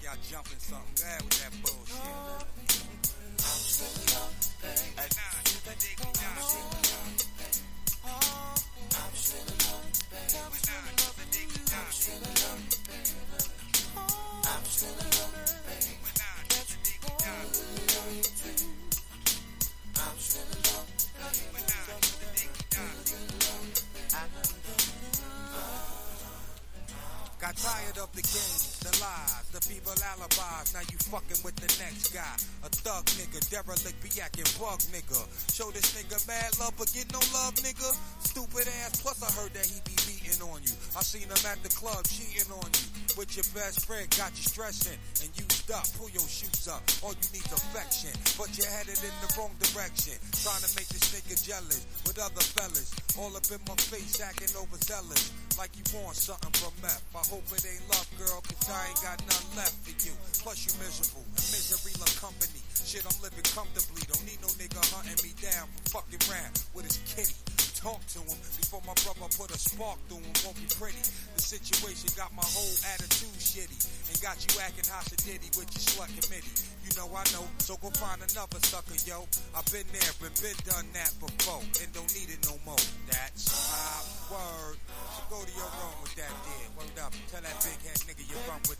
y'all jumping something. Go ahead with that bullshit. Got tired of the games, the lies, the people alibis. Now you fucking with the next guy. A thug nigga, derelict, be acting bug nigga. Show this nigga mad love, but get no love nigga. Stupid ass, plus I heard that he be beating on you. I seen him at the club cheating on you. With your best friend, got you stressing and used up. Pull your shoes up, all you need's affection. But you headed in the wrong direction. Trying to make this nigga jealous with other fellas. All up in my face, acting overzealous. Like you want something from meth. I hope it ain't love, girl, cause I ain't got none left for you. Plus you miserable, and misery love company. Shit, I'm living comfortably. Don't need no nigga hunting me down from fucking round with his kitty. Talk to him before my brother put a spark through him. Won't be pretty. The situation got my whole attitude shitty and got you acting hossidity with your slut committee. You know I know, so go find another sucker, yo. I've been there, been done that before, and don't need it no more. That's my word. So go to your room with that deal. Word up, tell that big head nigga you run with